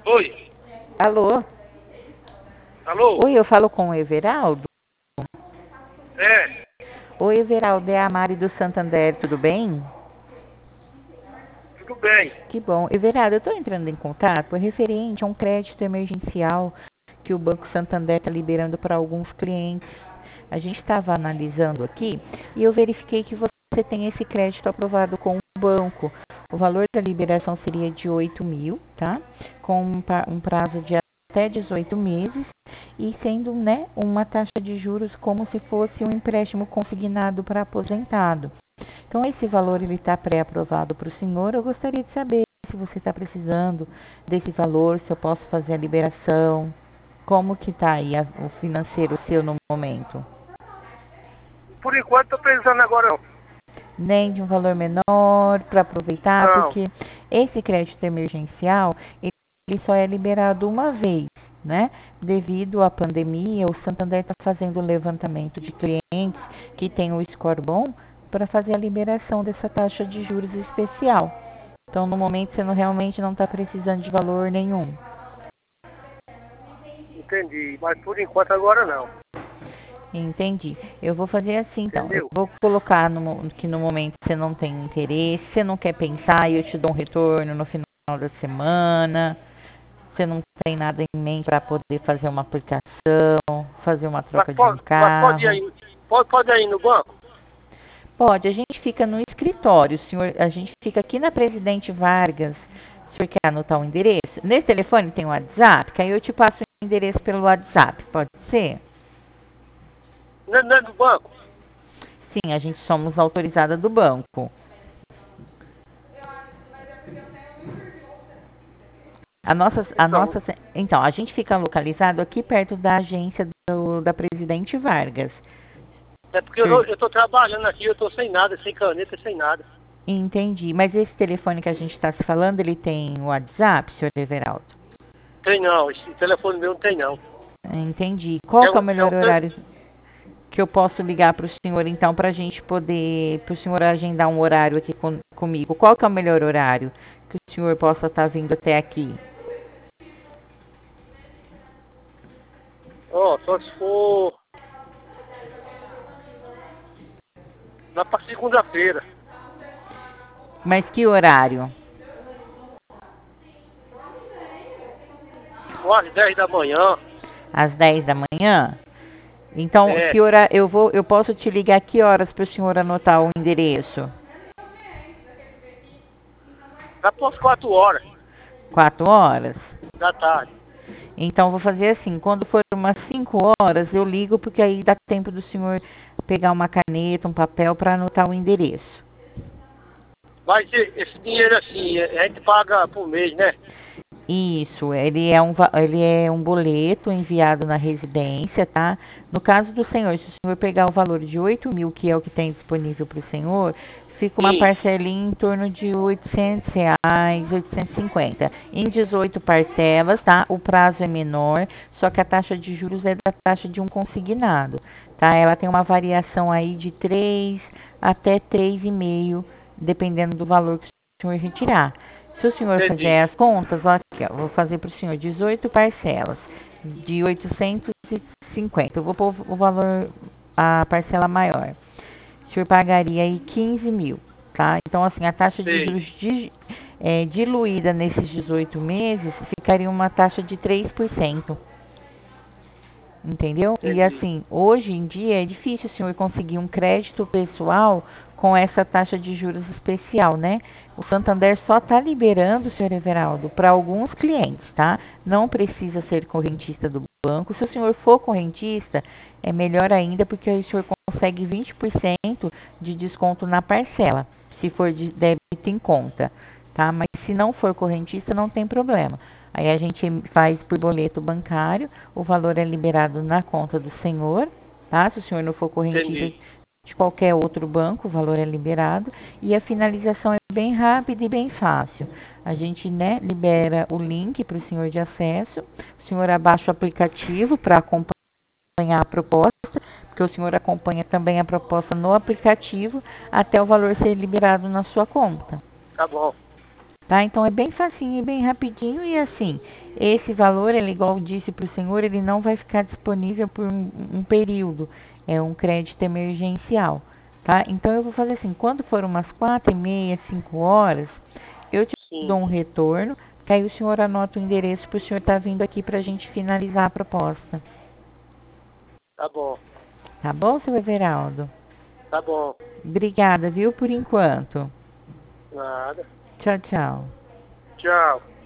Oi, Alô? alô? Oi, eu falo com o Everaldo? É, Oi, Everaldo, é a Mari do Santander, tudo bem? tudo bem. Que bom. Everaldo, eu estou entrando em contato referente a um crédito emergencial que o Banco Santander está liberando para alguns clientes. A gente estava analisando aqui e eu verifiquei que você tem esse crédito aprovado com o banco. O valor da liberação seria de 8.000, tá? Com um prazo de até 18 meses e sendo, né, uma taxa de juros como se fosse um empréstimo consignado para aposentado. Então, esse valor ele está pré-aprovado para o senhor. Eu gostaria de saber se você está precisando desse valor, se eu posso fazer a liberação. Como que está aí o financeiro seu no momento? Por enquanto tô pensando agora não. Nem de um valor menor para aproveitar, Não. porque esse crédito emergencial ele só é liberado uma vez, né? Devido à pandemia, o Santander está fazendo o levantamento de clientes que têm o score bom para fazer a liberação dessa taxa de juros especial. Então, no momento, você realmente não está precisando de valor nenhum. Entendi, mas por enquanto agora não. Entendi. Eu vou fazer assim, então. Eu Entendeu? vou colocar que no momento você não tem interesse, você não quer pensar e eu te dou um retorno no final da semana. Você não tem nada em mente para poder fazer uma aplicação, fazer uma troca de um Mas pode ir carro. aí, pode ir no banco? Pode, a gente fica no escritório, senhor. A gente fica aqui na Presidente Vargas. O senhor quer anotar o endereço? Nesse telefone tem o WhatsApp, que aí eu te passo o endereço pelo WhatsApp, pode ser? Não é no banco? Sim, a gente somos autorizada do banco. Então, Então, a gente fica localizado aqui perto da agência da Presidente Vargas. é porque Senhor, eu tô trabalhando aqui, eu tô sem nada, sem caneta, sem nada. entendi. Mas esse telefone que a gente está se falando, ele tem WhatsApp, senhor Everaldo? Tem não, esse telefone meu não tem não. Entendi. Qual É que é um, o é melhor um, horário que eu posso ligar para o senhor, então, para a gente poder, para o senhor agendar um horário aqui comigo? Qual que é o melhor horário que o senhor possa estar vindo até aqui? só se for lá pra segunda-feira, Mas que horário? ou às 10 da manhã. Às 10 da manhã? Então, É, que hora eu posso te ligar que horas para o senhor anotar o endereço? lá pras 4 horas 4 horas? da tarde. Então, vou fazer assim, quando for umas 5 horas, eu ligo, porque aí dá tempo do senhor pegar uma caneta, um papel para anotar o endereço. Mas esse dinheiro assim, a gente paga por mês, né? Isso, ele é um boleto enviado na residência, tá? No caso do senhor, se o senhor pegar o valor de 8.000, que é o que tem disponível para o senhor, fica uma Sim, parcelinha em torno de R$ 800, 850. Em 18 parcelas, tá? O prazo é menor, só que a taxa de juros é da taxa de um consignado, tá? Ela tem uma variação aí de 3 até 3,5, dependendo do valor que o senhor retirar. Se o senhor entendi. fizer as contas, ó, aqui, ó, vou fazer para o senhor 18 parcelas de 850. Eu vou pôr o valor, a parcela maior. O senhor pagaria aí 15.000, tá? Então, assim, a taxa de Sei, juros diluída nesses 18 meses ficaria uma taxa de 3%. Entendeu? E entendi. assim, hoje em dia é difícil o senhor conseguir um crédito pessoal com essa taxa de juros especial, né? O Santander só está liberando, senhor Everaldo, para alguns clientes, tá? Não precisa ser correntista do banco. Se o senhor for correntista, é melhor ainda, porque aí o senhor consegue 20% de desconto na parcela, se for de débito em conta, tá? Mas se não for correntista, não tem problema. Aí a gente faz por boleto bancário, o valor é liberado na conta do senhor, tá? Se o senhor não for correntista Entendi. de qualquer outro banco, o valor é liberado e a finalização é bem rápida e bem fácil. A gente, né, libera o link para o senhor de acesso, o senhor abaixa o aplicativo para acompanhar a proposta, porque o senhor acompanha também a proposta no aplicativo até o valor ser liberado na sua conta. Tá bom. Tá? Então é bem facinho e bem rapidinho e assim, Esse valor, ele, igual eu disse para o senhor, ele não vai ficar disponível por um período. É um crédito emergencial, tá? Então, eu vou fazer assim, quando for umas 4h30, 5 horas, eu te Sim. dou um retorno, que aí o senhor anota o endereço para o senhor estar vindo aqui para a gente finalizar a proposta. Tá bom. Tá bom, seu Everaldo? Tá bom. Obrigada, viu, por enquanto. Nada. Tchau, tchau. Tchau.